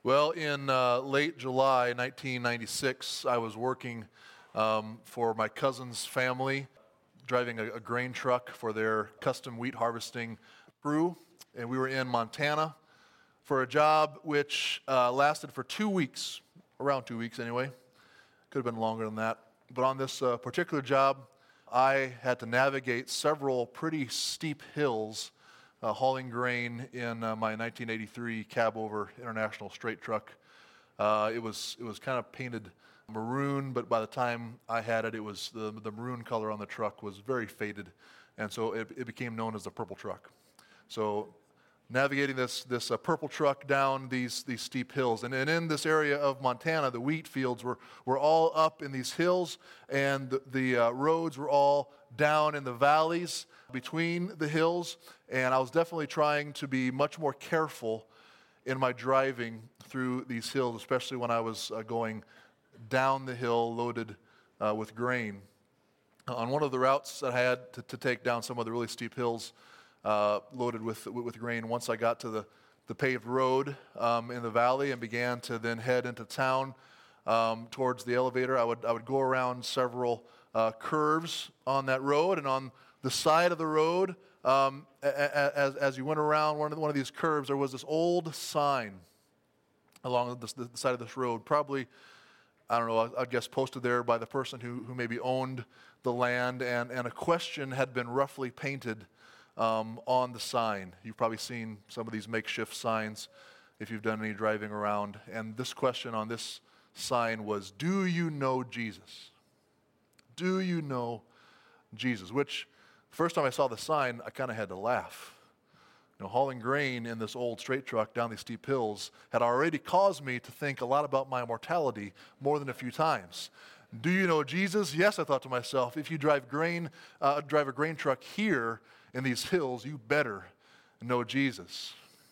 Well, in late July 1996, I was working for my cousin's family, driving a grain truck for their custom wheat harvesting crew. And we were in Montana for a job which lasted for 2 weeks, around 2 weeks anyway. Could have been longer than that. But on this particular job, I had to navigate several pretty steep hills hauling grain in my 1983 cab-over International straight truck. It was kind of painted maroon, but by the time I had it, it was the maroon color on the truck was very faded, and so it became known as the purple truck. So navigating this purple truck down these steep hills. And in this area of Montana, the wheat fields were all up in these hills, and the roads were all down in the valleys between the hills. And I was definitely trying to be much more careful in my driving through these hills, especially when I was going down the hill loaded with grain. On one of the routes that I had to take down some of the really steep hills, loaded with grain. Once I got to the paved road in the valley and began to then head into town towards the elevator, I would go around several curves on that road, and on the side of the road, as you went around one of these curves, there was this old sign along the side of this road, probably, I don't know, I guess posted there by the person who maybe owned the land, and a question had been roughly painted on the sign. You've probably seen some of these makeshift signs if you've done any driving around. And this question on this sign was, "Do you know Jesus? Do you know Jesus?" Which, the first time I saw the sign, I kind of had to laugh. You know, hauling grain in this old straight truck down these steep hills had already caused me to think a lot about my mortality more than a few times. Do you know Jesus? Yes, I thought to myself, if you drive a grain truck here in these hills, you better know Jesus.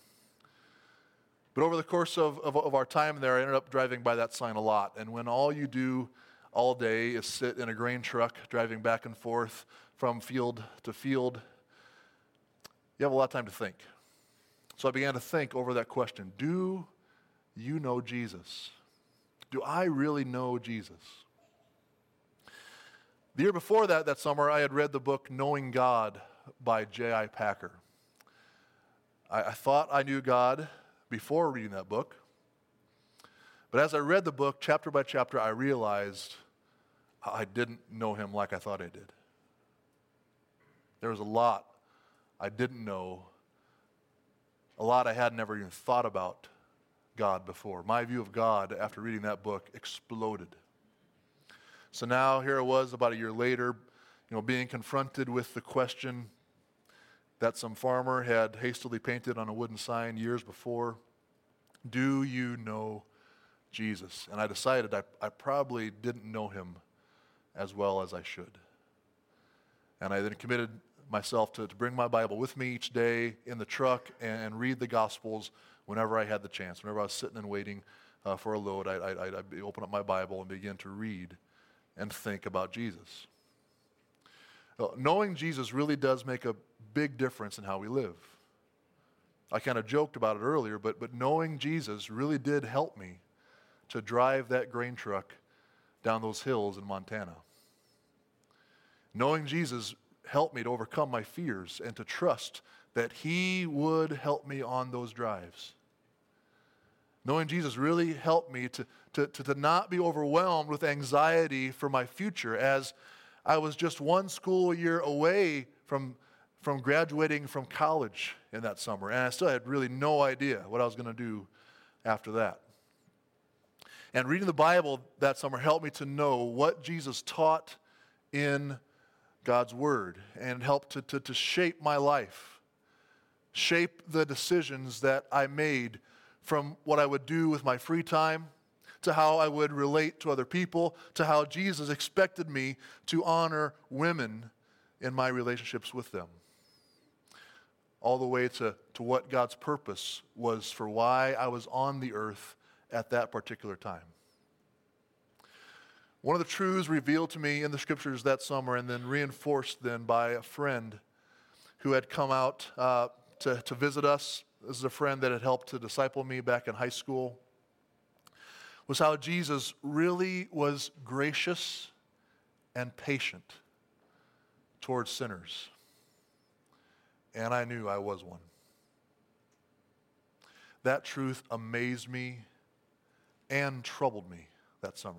But over the course of our time there, I ended up driving by that sign a lot. And when all you do all day is sit in a grain truck driving back and forth from field to field, you have a lot of time to think. So I began to think over that question, do you know Jesus? Do I really know Jesus? The year before that summer, I had read the book Knowing God by J.I. Packer. I thought I knew God before reading that book. But as I read the book, chapter by chapter, I realized I didn't know him like I thought I did. There was a lot I didn't know, a lot I had never even thought about God before. My view of God after reading that book exploded. So now here I was about a year later, being confronted with the question that some farmer had hastily painted on a wooden sign years before. Do you know Jesus? And I decided I probably didn't know him as well as I should. And I then committed myself to bring my Bible with me each day in the truck and read the Gospels whenever I had the chance. Whenever I was sitting and waiting for a load, I'd open up my Bible and begin to read and think about Jesus. Knowing Jesus really does make a big difference in how we live. I kind of joked about it earlier, but knowing Jesus really did help me to drive that grain truck down those hills in Montana. Knowing Jesus helped me to overcome my fears and to trust that he would help me on those drives. Knowing Jesus really helped me to not be overwhelmed with anxiety for my future, as I was just one school year away from graduating from college in that summer, and I still had really no idea what I was going to do after that. And reading the Bible that summer helped me to know what Jesus taught in God's Word, and helped to shape my life, shape the decisions that I made, from what I would do with my free time, to how I would relate to other people, to how Jesus expected me to honor women in my relationships with them. All the way to what God's purpose was for why I was on the earth at that particular time. One of the truths revealed to me in the scriptures that summer, and then reinforced then by a friend who had come out to visit us. This is a friend that had helped to disciple me back in high school. was how Jesus really was gracious and patient towards sinners. And I knew I was one. That truth amazed me and troubled me that summer.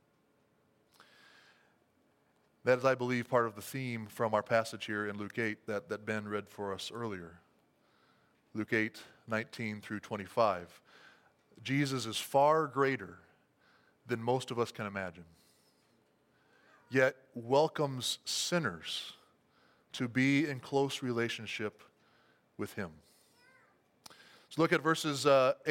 That is, I believe, part of the theme from our passage here in Luke 8 that Ben read for us earlier. Luke 8, 19 through 25. Jesus is far greater than most of us can imagine, yet welcomes sinners to be in close relationship with him. So look at verses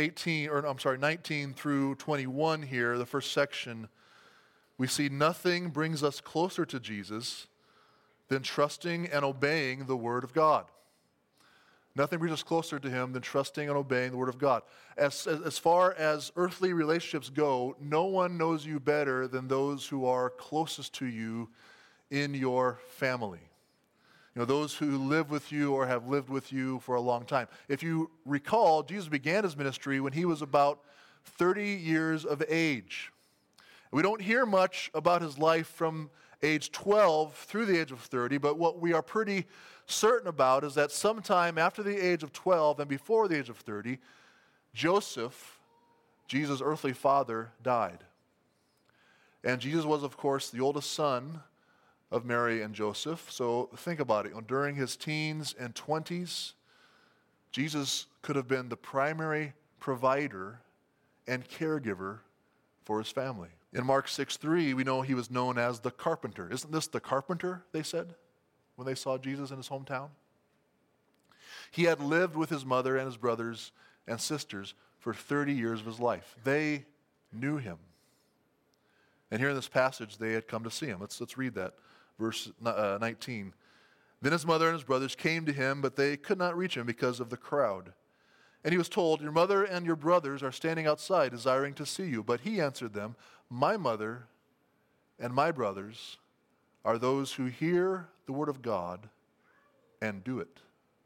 19 through 21 here, the first section. We see nothing brings us closer to Jesus than trusting and obeying the Word of God. Nothing brings us closer to him than trusting and obeying the Word of God. As far as earthly relationships go, no one knows you better than those who are closest to you in your family. You know, those who live with you or have lived with you for a long time. If you recall, Jesus began his ministry when he was about 30 years of age. We don't hear much about his life from age 12 through the age of 30, but what we are pretty certain about is that sometime after the age of 12 and before the age of 30, Joseph, Jesus' earthly father, died. And Jesus was, of course, the oldest son of Mary and Joseph. So think about it. During his teens and 20s, Jesus could have been the primary provider and caregiver for his family. In Mark 6:3, we know he was known as the carpenter. Isn't this the carpenter, they said, when they saw Jesus in his hometown? He had lived with his mother and his brothers and sisters for 30 years of his life. They knew him. And here in this passage, they had come to see him. Let's read that. Verse 19. Then his mother and his brothers came to him, but they could not reach him because of the crowd. And he was told, "Your mother and your brothers are standing outside, desiring to see you." But he answered them, "My mother and my brothers are those who hear the word of God and do it."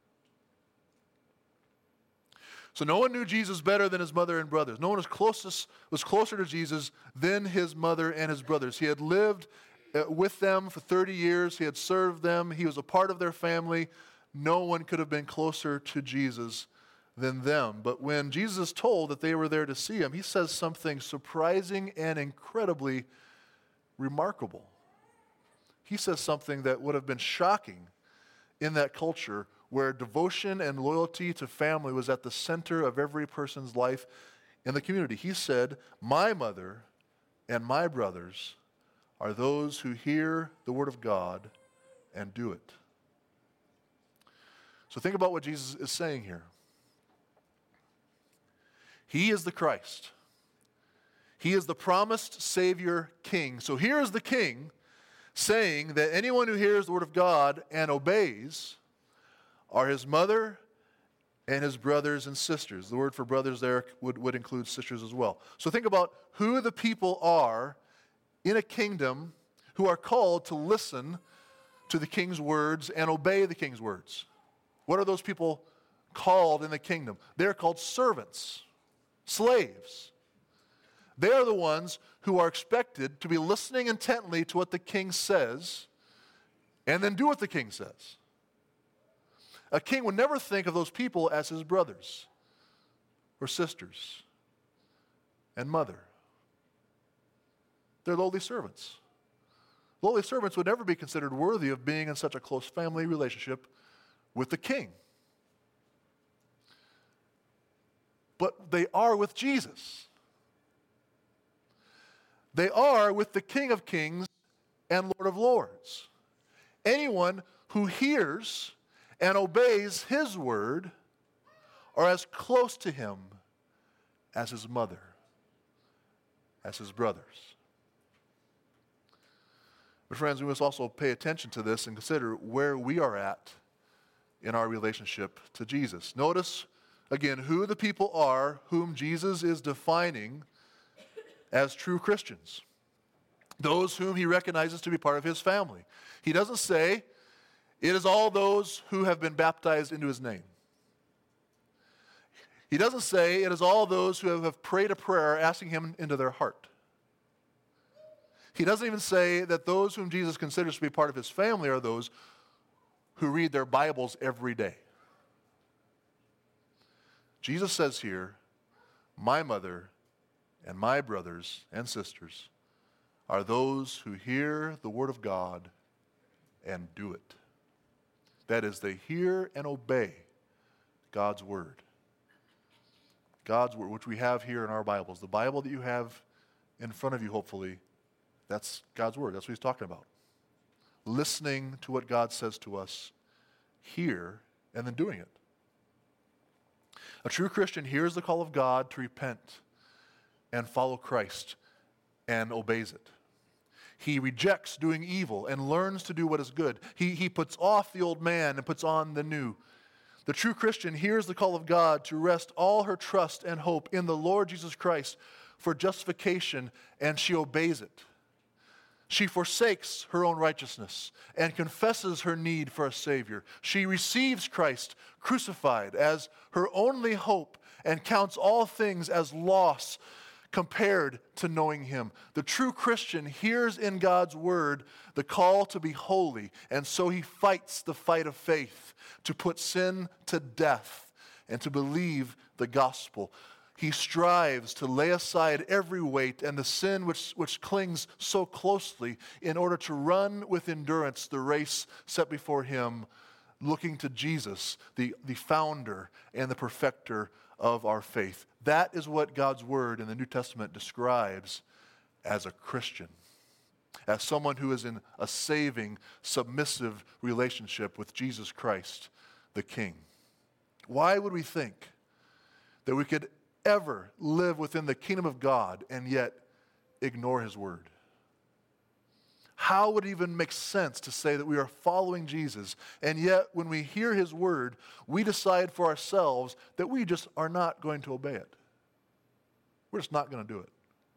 So no one knew Jesus better than his mother and brothers. No one was closer to Jesus than his mother and his brothers. He had lived with them for 30 years. He had served them. He was a part of their family. No one could have been closer to Jesus than them. But when Jesus is told that they were there to see him, he says something surprising and incredibly remarkable. He says something that would have been shocking in that culture where devotion and loyalty to family was at the center of every person's life in the community. He said, "My mother and my brothers are those who hear the word of God and do it." So think about what Jesus is saying here. He is the Christ. He is the promised Savior King. So here is the King saying that anyone who hears the word of God and obeys are his mother and his brothers and sisters. The word for brothers there would include sisters as well. So think about who the people are in a kingdom who are called to listen to the king's words and obey the king's words. What are those people called in the kingdom? They're called servants, slaves. They are the ones who are expected to be listening intently to what the king says and then do what the king says. A king would never think of those people as his brothers or sisters and mother. They're lowly servants. Lowly servants would never be considered worthy of being in such a close family relationship with the king. But they are with Jesus. They are with the King of Kings and Lord of Lords. Anyone who hears and obeys his word are as close to him as his mother, as his brothers. But friends, we must also pay attention to this and consider where we are at in our relationship to Jesus. Notice, again, who the people are whom Jesus is defining as true Christians. Those whom he recognizes to be part of his family. He doesn't say, it is all those who have been baptized into his name. He doesn't say it is all those who have prayed a prayer asking him into their heart. He doesn't even say that those whom Jesus considers to be part of his family are those who read their Bibles every day. Jesus says here, my mother and my brothers and sisters are those who hear the word of God and do it. That is, they hear and obey God's word. God's word, which we have here in our Bibles. The Bible that you have in front of you, hopefully, that's God's word. That's what he's talking about. Listening to what God says to us, hear, and then doing it. A true Christian hears the call of God to repent and follow Christ and obeys it. He rejects doing evil and learns to do what is good. He puts off the old man and puts on the new. The true Christian hears the call of God to rest all her trust and hope in the Lord Jesus Christ for justification, and she obeys it. She forsakes her own righteousness and confesses her need for a Savior. She receives Christ crucified as her only hope and counts all things as loss compared to knowing him. The true Christian hears in God's word the call to be holy, and so he fights the fight of faith to put sin to death and to believe the gospel. He strives to lay aside every weight and the sin which clings so closely in order to run with endurance the race set before him, looking to Jesus, the founder and the perfecter of our faith. That is what God's word in the New Testament describes as a Christian, as someone who is in a saving, submissive relationship with Jesus Christ, the King. Why would we think that we could ever live within the kingdom of God and yet ignore his word? How would it even make sense to say that we are following Jesus, and yet when we hear his word, we decide for ourselves that we just are not going to obey it? We're just not going to do it.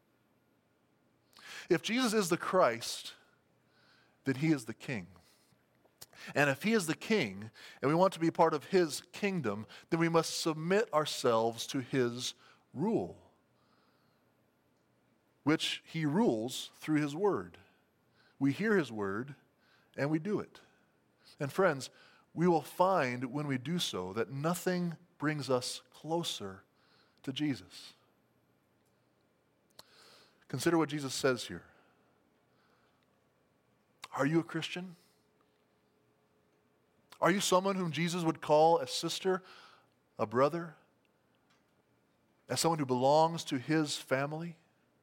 If Jesus is the Christ, then he is the King. And if he is the King, and we want to be part of his kingdom, then we must submit ourselves to his rule, which he rules through his word. We hear his word, and we do it. And friends, we will find when we do so that nothing brings us closer to Jesus. Consider what Jesus says here. Are you a Christian? Are you someone whom Jesus would call a sister, a brother, as someone who belongs to his family?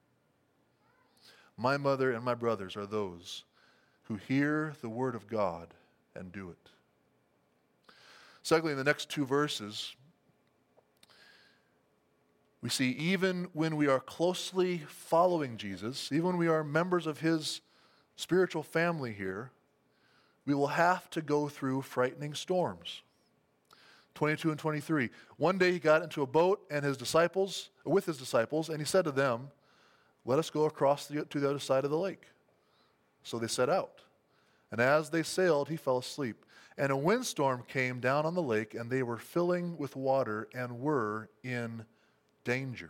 My mother and my brothers are those who hear the word of God and do it. Secondly, in the next two verses, we see even when we are closely following Jesus, even when we are members of his spiritual family here, we will have to go through frightening storms. 22 and 23. One day he got into a boat with his disciples, and he said to them, "Let us go across to the other side of the lake." So they set out. And as they sailed, he fell asleep. And a windstorm came down on the lake, and they were filling with water and were in danger.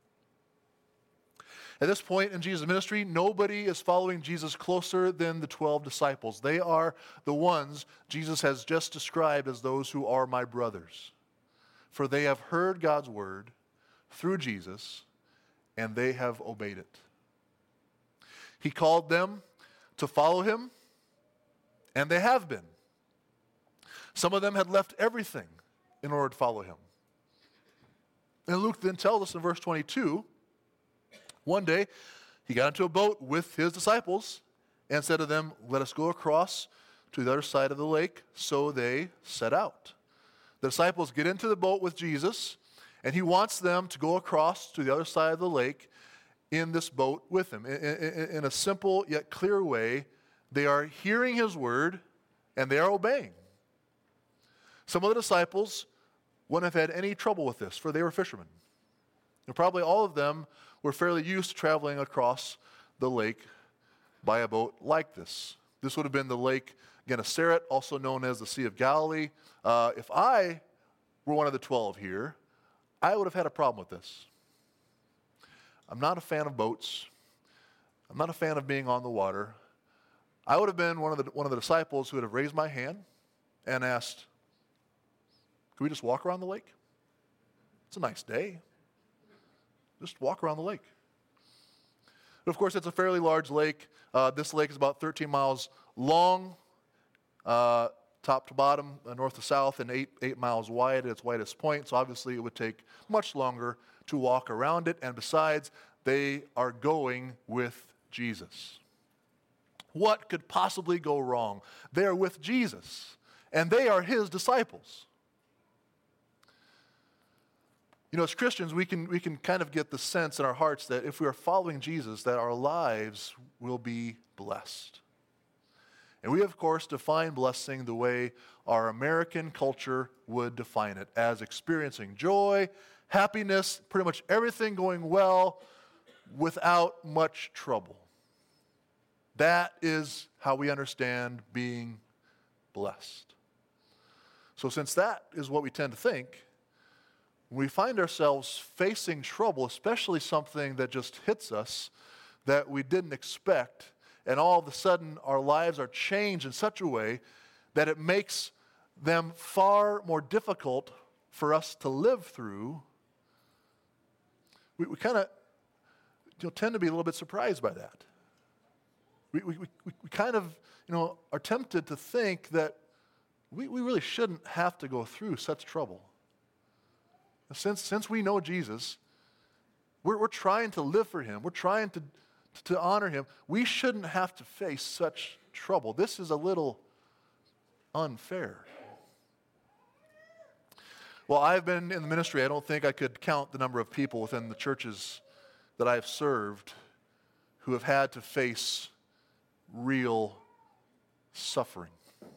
At this point in Jesus' ministry, nobody is following Jesus closer than the 12 disciples. They are the ones Jesus has just described as those who are my brothers. For they have heard God's word through Jesus, and they have obeyed it. He called them to follow him, and they have been. Some of them had left everything in order to follow him. And Luke then tells us in verse 22, one day he got into a boat with his disciples and said to them, "Let us go across to the other side of the lake." So they set out. The disciples get into the boat with Jesus, and he wants them to go across to the other side of the lake in this boat with him. In a simple yet clear way, they are hearing his word and they are obeying. Some of the disciples wouldn't have had any trouble with this, for they were fishermen. And probably all of them were fairly used to traveling across the lake by a boat like this. This would have been the Lake Gennesaret, also known as the Sea of Galilee. If I were one of the 12 here, I would have had a problem with this. I'm not a fan of boats. I'm not a fan of being on the water. I would have been one of the disciples who would have raised my hand and asked, "Can we just walk around the lake? It's a nice day. Just walk around the lake." But of course, it's a fairly large lake. This lake is about 13 miles long, top to bottom, north to south, and 8 miles wide at its widest point. So obviously, it would take much longer to walk around it. And besides, they are going with Jesus. What could possibly go wrong? They are with Jesus, and they are his disciples. You know, as Christians, we can kind of get the sense in our hearts that if we are following Jesus, that our lives will be blessed. And we, of course, define blessing the way our American culture would define it, as experiencing joy, happiness, pretty much everything going well without much trouble. That is how we understand being blessed. So since that is what we tend to think, when we find ourselves facing trouble, especially something that just hits us that we didn't expect, and all of a sudden our lives are changed in such a way that it makes them far more difficult for us to live through, we kind of tend to be a little bit surprised by that. We kind of are tempted to think that we really shouldn't have to go through such trouble. Since we know Jesus, we're trying to live for him. We're trying to honor him. We shouldn't have to face such trouble. This is a little unfair. Well, I've been in the ministry. I don't think I could count the number of people within the churches that I've served who have had to face real suffering.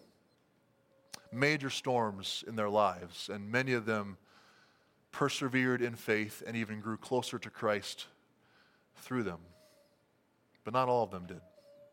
Major storms in their lives, and many of them persevered in faith and even grew closer to Christ through them. But not all of them did.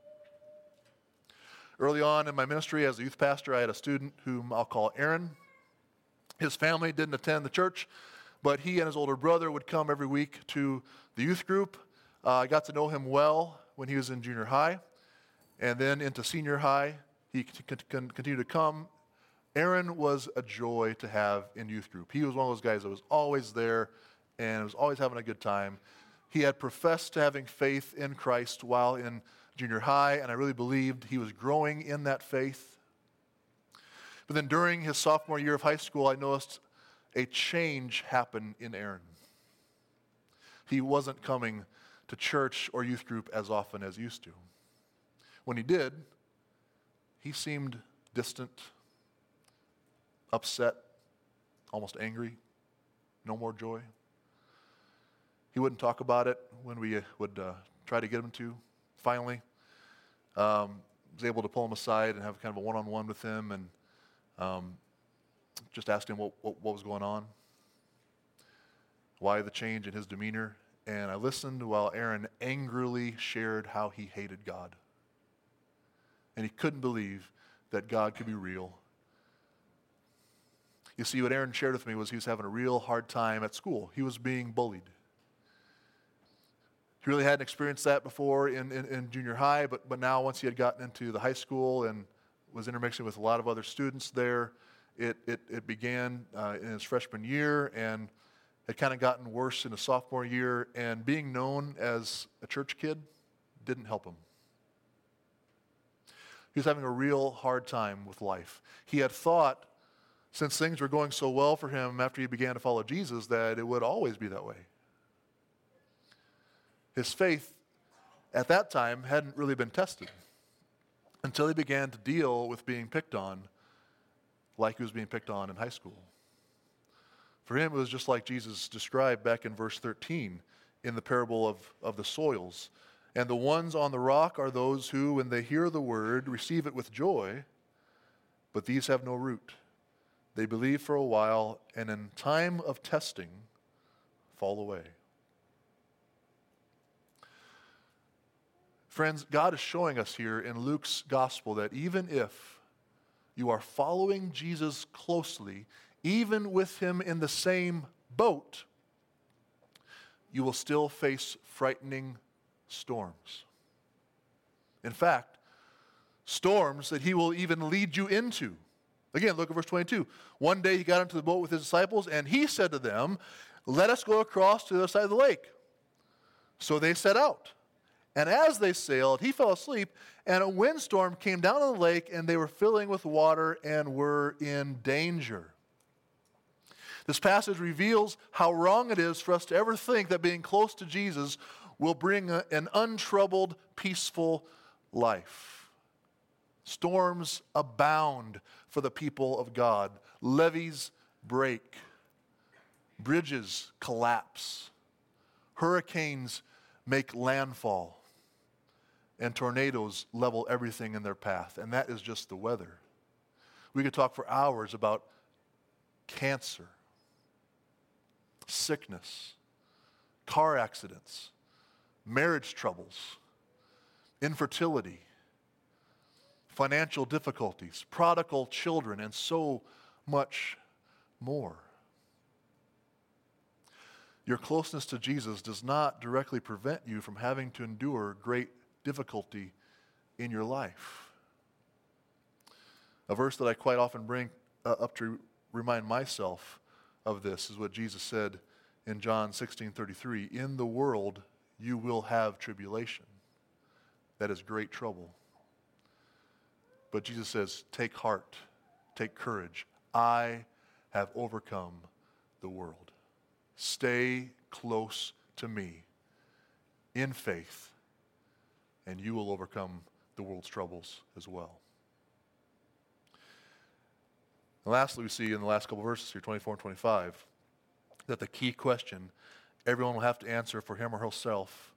Early on in my ministry as a youth pastor, I had a student whom I'll call Aaron. His family didn't attend the church, but he and his older brother would come every week to the youth group. I got to know him well when he was in junior high, and then into senior high. He continued to come. Aaron was a joy to have in youth group. He was one of those guys that was always there and was always having a good time. He had professed to having faith in Christ while in junior high, and I really believed he was growing in that faith. But then during his sophomore year of high school, I noticed a change happen in Aaron. He wasn't coming to church or youth group as often as he used to. When he did, he seemed distant, upset, almost angry, no more joy. He wouldn't talk about it when we would try to get him to. Finally, was able to pull him aside and have kind of a one-on-one with him and just asked him what was going on, why the change in his demeanor. And I listened while Aaron angrily shared how he hated God. And he couldn't believe that God could be real. You see, what Aaron shared with me was he was having a real hard time at school. He was being bullied. He really hadn't experienced that before in junior high, but now once he had gotten into the high school and was intermixing with a lot of other students there, it began in his freshman year and had kind of gotten worse in his sophomore year, and being known as a church kid didn't help him. He was having a real hard time with life. He had thought, since things were going so well for him after he began to follow Jesus, that it would always be that way. His faith at that time hadn't really been tested until he began to deal with being picked on like he was being picked on in high school. For him, it was just like Jesus described back in verse 13 in the parable of the soils. And the ones on the rock are those who, when they hear the word, receive it with joy, but these have no root. They believe for a while, and in time of testing, fall away. Friends, God is showing us here in Luke's gospel that even if you are following Jesus closely, even with him in the same boat, you will still face frightening storms. In fact, storms that he will even lead you into. Again, look at verse 22. One day he got into the boat with his disciples, and he said to them, "Let us go across to the other side of the lake." So they set out. And as they sailed, he fell asleep, and a windstorm came down on the lake, and they were filling with water and were in danger. This passage reveals how wrong it is for us to ever think that being close to Jesus will bring an untroubled, peaceful life. Storms abound for the people of God. Levees break. Bridges collapse. Hurricanes make landfall. And tornadoes level everything in their path. And that is just the weather. We could talk for hours about cancer, sickness, car accidents, marriage troubles, infertility, financial difficulties, prodigal children, and so much more. Your closeness to Jesus does not directly prevent you from having to endure great difficulty in your life. A verse that I quite often bring up to remind myself of this is what Jesus said in John 16:33. In the world you will have tribulation. That is great trouble. But Jesus says, take heart, take courage. I have overcome the world. Stay close to me in faith, and you will overcome the world's troubles as well. And lastly, we see in the last couple of verses here, 24 and 25, that the key question everyone will have to answer for him or herself,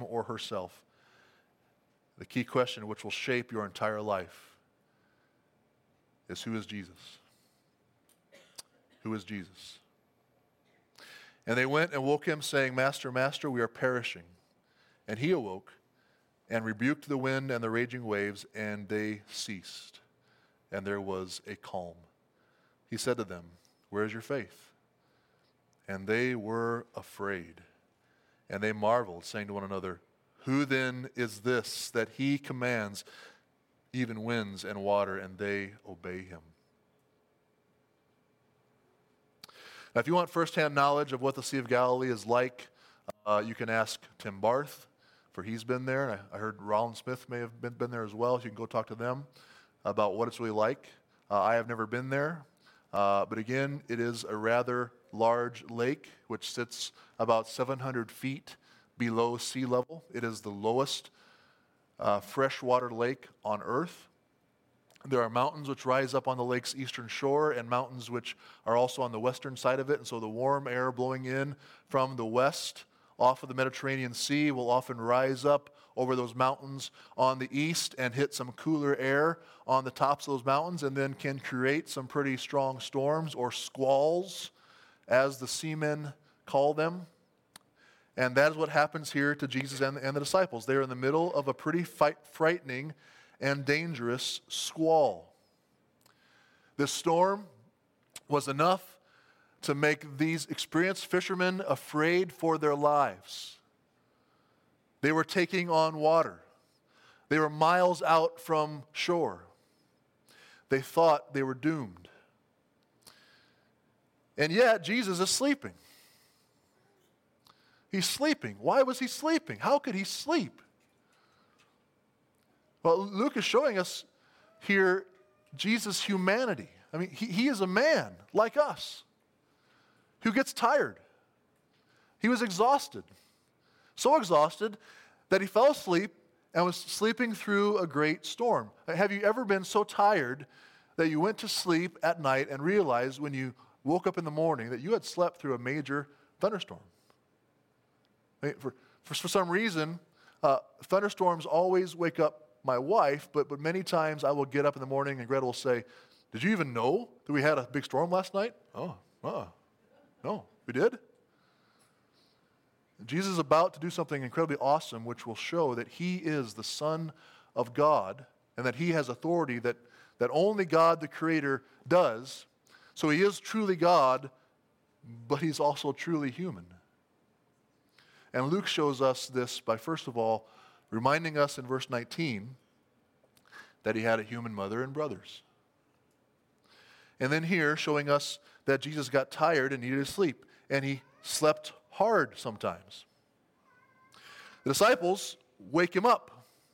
the key question which will shape your entire life is, who is Jesus? Who is Jesus? And they went and woke him, saying, Master, Master, we are perishing. And he awoke and rebuked the wind and the raging waves, and they ceased. And there was a calm. He said to them, where is your faith? And they were afraid. And they marveled, saying to one another, who then is this that he commands even winds and water, and they obey him? Now, if you want firsthand knowledge of what the Sea of Galilee is like, you can ask Tim Barth, for he's been there. And I heard Rollin Smith may have been there as well, so you can go talk to them about what it's really like. I have never been there, but again, it is a rather large lake, which sits about 700 feet below sea level. It is the lowest freshwater lake on earth. There are mountains which rise up on the lake's eastern shore and mountains which are also on the western side of it. And so the warm air blowing in from the west off of the Mediterranean Sea will often rise up over those mountains on the east and hit some cooler air on the tops of those mountains, and then can create some pretty strong storms, or squalls, as the seamen call them. And that is what happens here to Jesus and the disciples. They are in the middle of a pretty frightening and dangerous squall. This storm was enough to make these experienced fishermen afraid for their lives. They were taking on water. They were miles out from shore. They thought they were doomed. And yet, Jesus is sleeping. He's sleeping. Why was he sleeping? How could he sleep? Well, Luke is showing us here Jesus' humanity. I mean, he is a man like us who gets tired. He was exhausted. So exhausted that he fell asleep and was sleeping through a great storm. Have you ever been so tired that you went to sleep at night and realized when you woke up in the morning that you had slept through a major thunderstorm? I mean, for some reason, thunderstorms always wake up my wife, but many times I will get up in the morning and Greta will say, did you even know that we had a big storm last night? No, we did? Jesus is about to do something incredibly awesome, which will show that he is the Son of God and that he has authority that only God the Creator does. So he is truly God but he's also truly human. And Luke shows us this by, first of all, reminding us in verse 19 that he had a human mother and brothers. And then here, showing us that Jesus got tired and needed to sleep, and he slept hard sometimes. The disciples wake him up.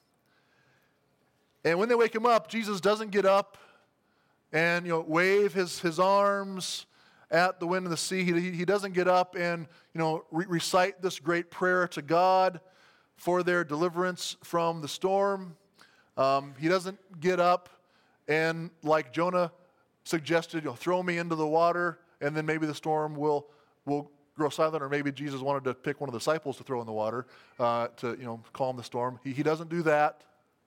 And when they wake him up, Jesus doesn't get up and wave his arms at the wind and the sea. He doesn't get up and recite this great prayer to God for their deliverance from the storm. He doesn't get up and, like Jonah suggested, throw me into the water and then maybe the storm will grow silent, or maybe Jesus wanted to pick one of the disciples to throw in the water to calm the storm. He doesn't do that.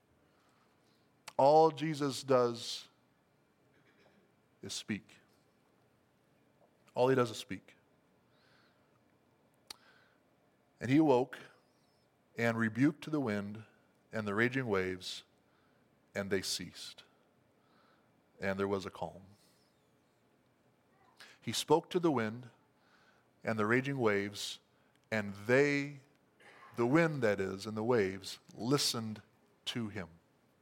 All Jesus does is speak. All he does is speak. And he awoke and rebuked the wind and the raging waves, and they ceased. And there was a calm. He spoke to the wind and the raging waves, and they, the wind that is, and the waves, listened to him.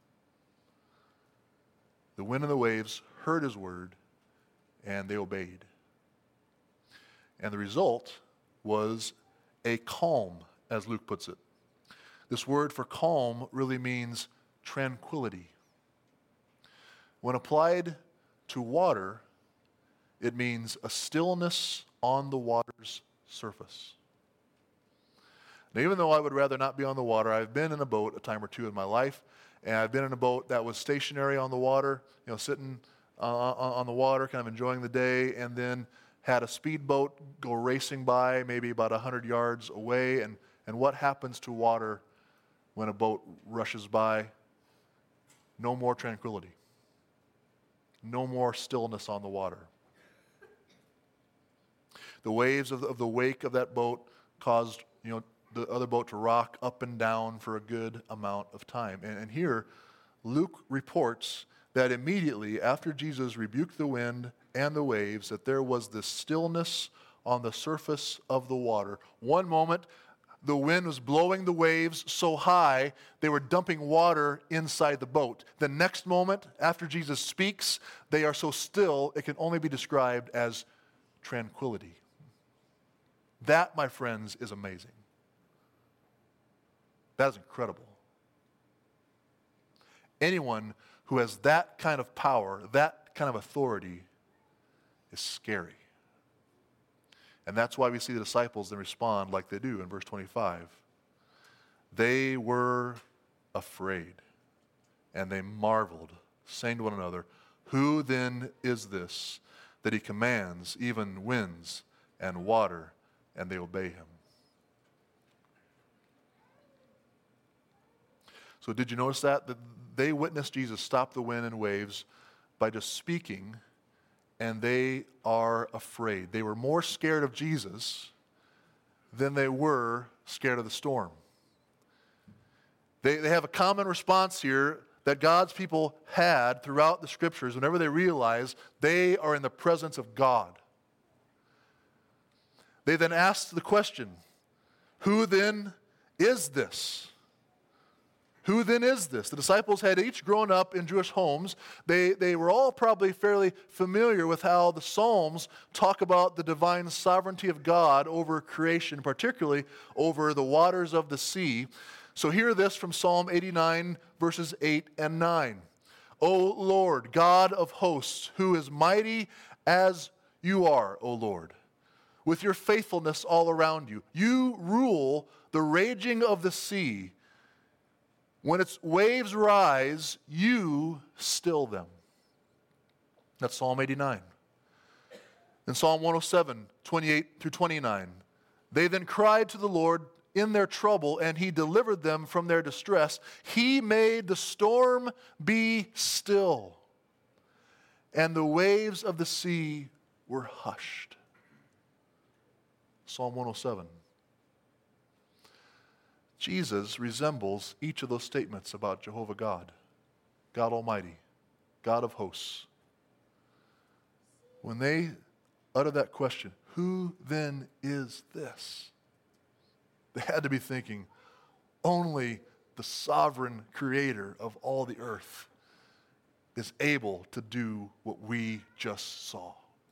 The wind and the waves heard his word, and they obeyed. And the result was a calm, as Luke puts it. This word for calm really means tranquility. When applied to water, it means a stillness on the water's surface. Now, even though I would rather not be on the water, I've been in a boat a time or two in my life, and I've been in a boat that was stationary on the water, sitting on the water, kind of enjoying the day, and then had a speedboat go racing by maybe about 100 yards away. And what happens to water when a boat rushes by? No more tranquility. No more stillness on the water. The waves of the wake of that boat caused, the other boat to rock up and down for a good amount of time. And here, Luke reports that immediately after Jesus rebuked the wind and the waves, that there was this stillness on the surface of the water. One moment, the wind was blowing the waves so high, they were dumping water inside the boat. The next moment, after Jesus speaks, they are so still, it can only be described as tranquility. That, my friends, is amazing. That is incredible. Anyone who has that kind of power, that kind of authority, is scary. And that's why we see the disciples then respond like they do in verse 25. They were afraid, and they marveled, saying to one another, "Who then is this that he commands even winds and water, and they obey him?" So did you notice that? That they witnessed Jesus stop the wind and waves by just speaking, and they are afraid. They were more scared of Jesus than they were scared of the storm. They have a common response here that God's people had throughout the scriptures whenever they realize they are in the presence of God. They then asked the question, "Who then is this?" Who then is this? The disciples had each grown up in Jewish homes. They were all probably fairly familiar with how the Psalms talk about the divine sovereignty of God over creation, particularly over the waters of the sea. So hear this from Psalm 89, verses 8 and 9. "O Lord, God of hosts, who is mighty as you are, O Lord, with your faithfulness all around you. You rule the raging of the sea. When its waves rise, you still them." That's Psalm 89. In Psalm 107, 28 through 29, "They then cried to the Lord in their trouble, and he delivered them from their distress. He made the storm be still, and the waves of the sea were hushed." Psalm 107. Jesus resembles each of those statements about Jehovah God, God Almighty, God of hosts. When they utter that question, Who then is this? They had to be thinking, only the sovereign creator of all the earth is able to do what we just saw.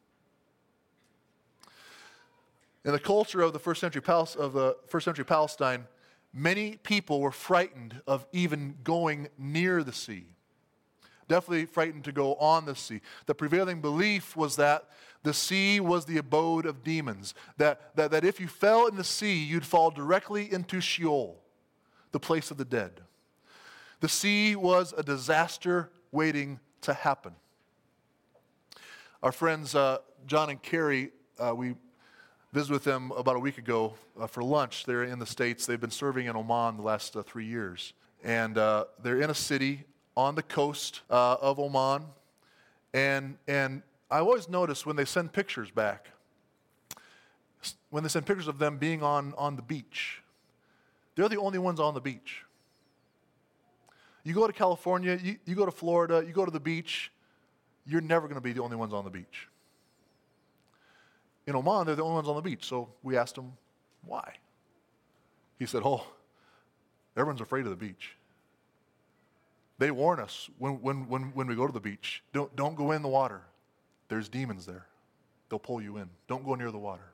In the culture of the first century Palestine, many people were frightened of even going near the sea. Definitely frightened to go on the sea. The prevailing belief was that the sea was the abode of demons. That if you fell in the sea, you'd fall directly into Sheol, the place of the dead. The sea was a disaster waiting to happen. Our friends John and Carrie, we visited with them about a week ago for lunch. They're in the States. They've been serving in Oman the last 3 years. And they're in a city on the coast of Oman. And I always notice when they send pictures back, when they send pictures of them being on the beach, they're the only ones on the beach. You go to California, you go to Florida, you go to the beach, you're never going to be the only ones on the beach. In Oman, they're the only ones on the beach. So we asked him, why? He said, everyone's afraid of the beach. They warn us when we go to the beach, don't go in the water. There's demons there. They'll pull you in. Don't go near the water.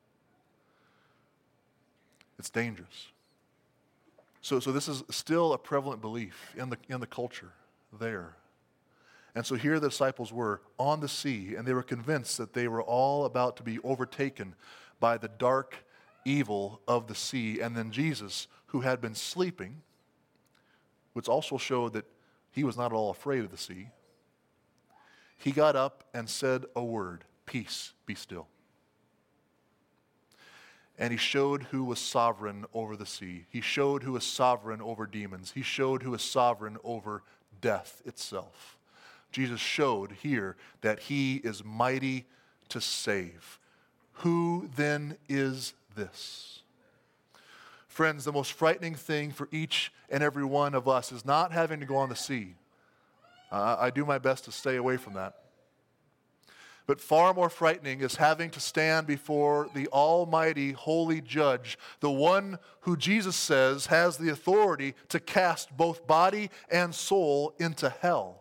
It's dangerous. So this is still a prevalent belief in the culture there. And so here the disciples were on the sea, and they were convinced that they were all about to be overtaken by the dark evil of the sea. And then Jesus, who had been sleeping, which also showed that he was not at all afraid of the sea, he got up and said a word, "Peace, be still." And he showed who was sovereign over the sea. He showed who was sovereign over demons. He showed who was sovereign over death itself. Jesus showed here that he is mighty to save. Who then is this? Friends, the most frightening thing for each and every one of us is not having to go on the sea. I do my best to stay away from that. But far more frightening is having to stand before the almighty, holy judge, the one who Jesus says has the authority to cast both body and soul into hell.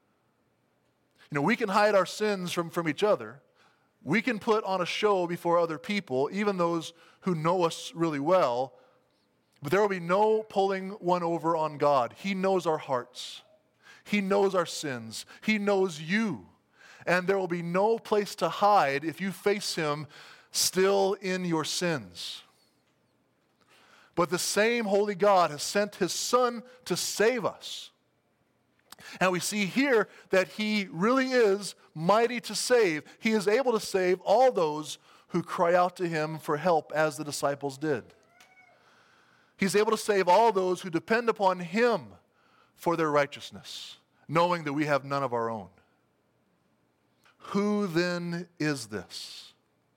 We can hide our sins from each other. We can put on a show before other people, even those who know us really well. But there will be no pulling one over on God. He knows our hearts. He knows our sins. He knows you. And there will be no place to hide if you face him still in your sins. But the same holy God has sent his Son to save us. And we see here that he really is mighty to save. He is able to save all those who cry out to him for help, as the disciples did. He's able to save all those who depend upon him for their righteousness, knowing that we have none of our own. Who then is this?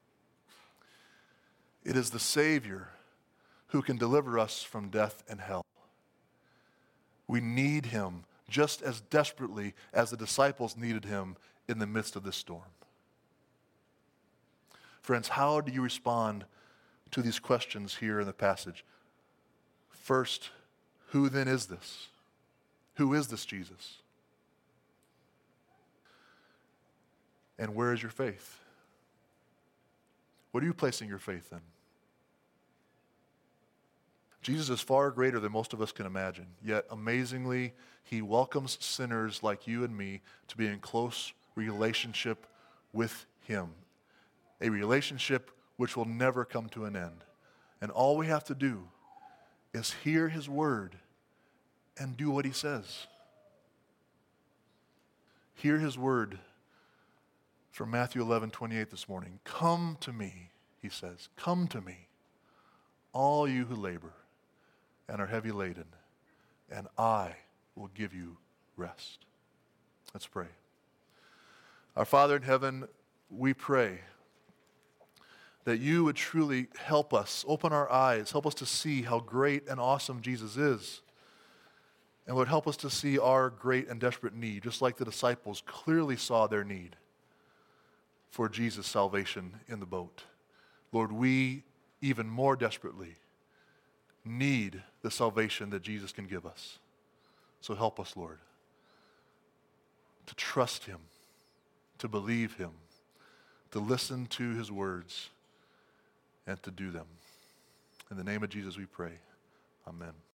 It is the Savior who can deliver us from death and hell. We need him just as desperately as the disciples needed him in the midst of this storm. Friends, how do you respond to these questions here in the passage? First, who then is this? Who is this Jesus? And where is your faith? What are you placing your faith in? Jesus is far greater than most of us can imagine, yet amazingly, he welcomes sinners like you and me to be in close relationship with him, a relationship which will never come to an end. And all we have to do is hear his word and do what he says. Hear his word from Matthew 11:28 this morning. Come to me, he says. Come to me, all you who labor and are heavy laden, and I will give you rest. Let's pray. Our Father in heaven, we pray that you would truly help us, open our eyes, help us to see how great and awesome Jesus is, and would help us to see our great and desperate need, just like the disciples clearly saw their need for Jesus' salvation in the boat. Lord, we even more desperately need the salvation that Jesus can give us. So help us, Lord, to trust him, to believe him, to listen to his words, and to do them. In the name of Jesus we pray. Amen.